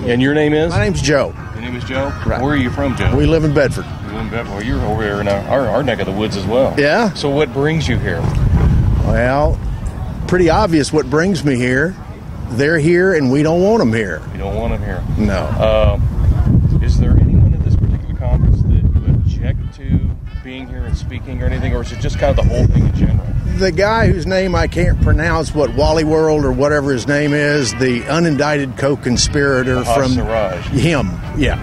And your name is? My name's Joe. Your name is Joe? Right. Where are you from, Joe? We live in Bedford. You live in Bedford. Well, you're over here in our neck of the woods as well. Yeah? So what brings you here? Well, pretty obvious what brings me here. They're here, and we don't want them here. You don't want them here? No. Is there anyone at this particular conference that you object to being here and speaking or anything, or is it just kind of the whole thing in general? The guy whose name I can't pronounce, Wally World or whatever his name is, the unindicted co-conspirator from Siraj. him. Yeah.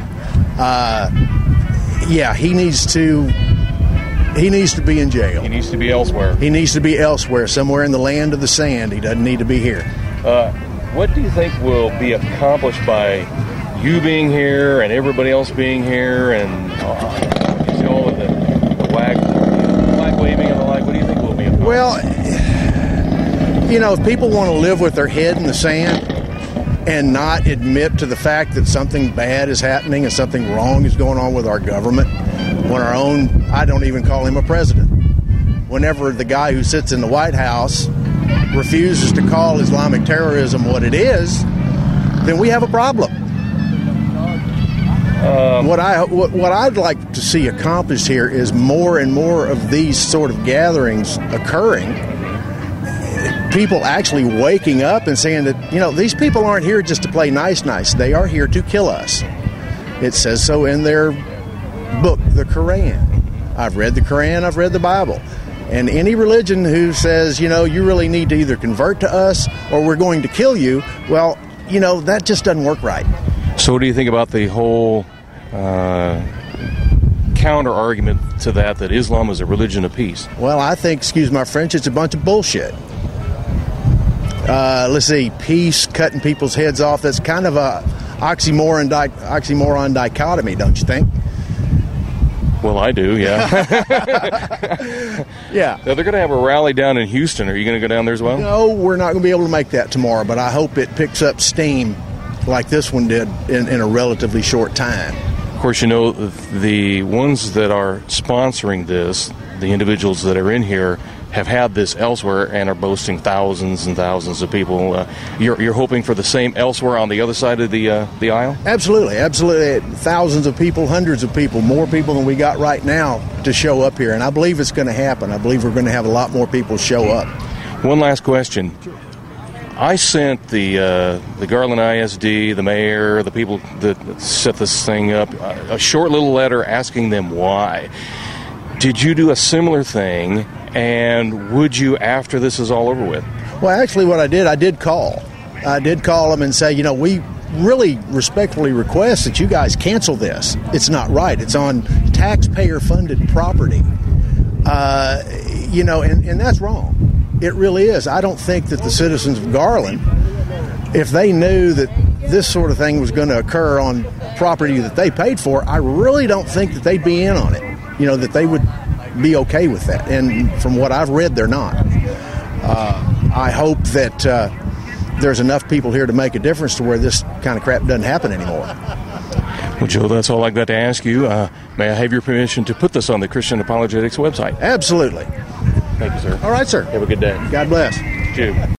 He needs to be in jail. He needs to be elsewhere. He needs to be elsewhere, somewhere in the land of the sand. He doesn't need to be here. What do you think will be accomplished by you being here and everybody else being here and all of the flag waving and the like? What do you think will be accomplished? Well, if people want to live with their head in the sand and not admit to the fact that something bad is happening and something wrong is going on with our government, when our own, I don't even call him a president, whenever the guy who sits in the White House refuses to call Islamic terrorism what it is, then we have a problem. What I'd like to see accomplished here is more and more of these sort of gatherings occurring. People actually waking up and saying that, these people aren't here just to play nice. They are here to kill us. It says so in their book, the Quran. I've read the Quran, I've read the Bible. And any religion who says, you really need to either convert to us or we're going to kill you, well, that just doesn't work right. So what do you think about the whole counter-argument to that Islam is a religion of peace? Well, I think, excuse my French, it's a bunch of bullshit. Let's see, peace, cutting people's heads off, that's kind of a oxymoron dichotomy, don't you think? Well, I do, yeah. Yeah. Now, they're going to have a rally down in Houston. Are you going to go down there as well? No, we're not going to be able to make that tomorrow, but I hope it picks up steam like this one did in a relatively short time. Of course, the ones that are sponsoring this, the individuals that are in here, have had this elsewhere and are boasting thousands and thousands of people. You're hoping for the same elsewhere on the other side of the aisle? Absolutely. Thousands of people, hundreds of people, more people than we got right now to show up here. And I believe it's going to happen. I believe we're going to have a lot more people show up. One last question. I sent the Garland ISD, the mayor, the people that set this thing up, a short little letter asking them why. Did you do a similar thing? And would you, after this is all over with? Well, actually what I did call. I did call them and say, we really respectfully request that you guys cancel this. It's not right. It's on taxpayer-funded property. And that's wrong. It really is. I don't think that the citizens of Garland, if they knew that this sort of thing was going to occur on property that they paid for, I really don't think that they'd be in on it. That they would be okay with that. And from what I've read, they're not. I hope that there's enough people here to make a difference to where this kind of crap doesn't happen anymore. Well, Joe, that's all I've got to ask you. May I have your permission to put this on the Christian Apologetics website? Absolutely. Thank you, sir. All right, sir. Have a good day. God bless. You too.